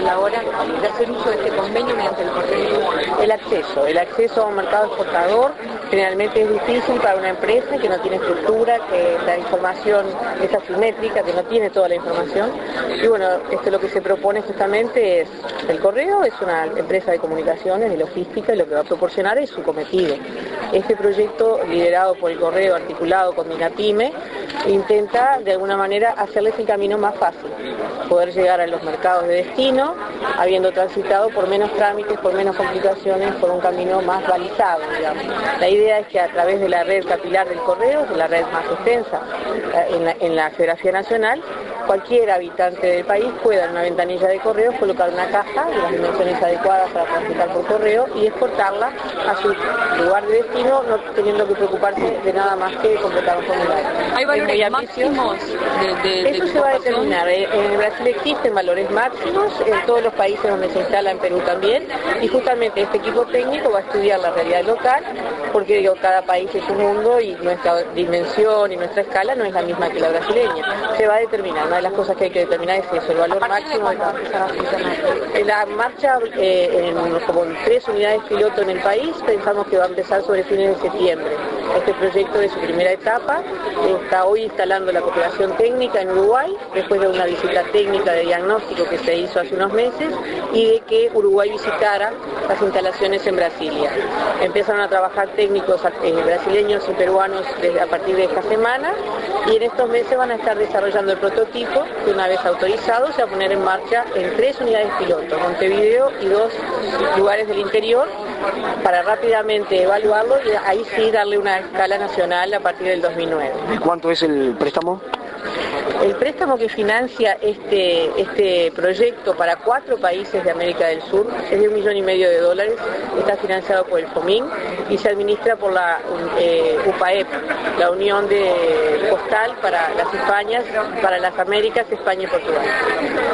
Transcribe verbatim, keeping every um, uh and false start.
la hora de hacer uso de este convenio mediante el correo? El acceso, el acceso a un mercado exportador generalmente es difícil para una empresa que no tiene estructura, que la información es asimétrica, que no tiene toda la información. Y bueno, esto lo que se propone justamente es, el correo es una empresa de comunicaciones, de logística, y lo que va a proporcionar es su cometido. Este proyecto, liderado por el correo, articulado con Minapyme, intenta de alguna manera hacerles el camino más fácil, poder llegar a los mercados de destino, habiendo transitado por menos trámites, por menos complicaciones, por un camino más balizado, digamos. La idea es que a través de la red capilar del correo, de la red más extensa en la, en la Geografía Nacional, cualquier habitante del país pueda en una ventanilla de correos colocar una caja de las dimensiones adecuadas para transitar por correo y exportarla a su lugar de destino, no teniendo que preocuparse de nada más que completar un formulario. ¿Hay valores máximos de, de, de Eso se va a determinar. En Brasil existen valores máximos, en todos los países donde se instala, en Perú también, y justamente este equipo técnico va a estudiar la realidad local, porque digo, cada país es un mundo y nuestra dimensión y nuestra escala no es la misma que la brasileña. Se va a determinar. Una de las cosas que hay que determinar es eso, el valor máximo. De la marcha, eh, en, como en tres unidades piloto en el país, pensamos que va a empezar sobre fines de septiembre. Este proyecto de su primera etapa está hoy instalando la cooperación técnica en Uruguay, después de una visita técnica de diagnóstico que se hizo hace unos meses y de que Uruguay visitara las instalaciones en Brasilia. Empezaron a trabajar técnicos eh, brasileños y peruanos desde, a partir de esta semana, y en estos meses van a estar desarrollando el prototipo que, una vez autorizado, se va a poner en marcha en tres unidades piloto, Montevideo y dos lugares del interior, para rápidamente evaluarlo y ahí sí darle una escala nacional a partir del dos mil nueve. ¿Y cuánto es el préstamo? El préstamo que financia este, este proyecto para cuatro países de América del Sur es de un millón y medio de dólares, está financiado por el FOMIN y se administra por la eh, U P A E P, la Unión de Postal para las Españas, para las Américas, España y Portugal.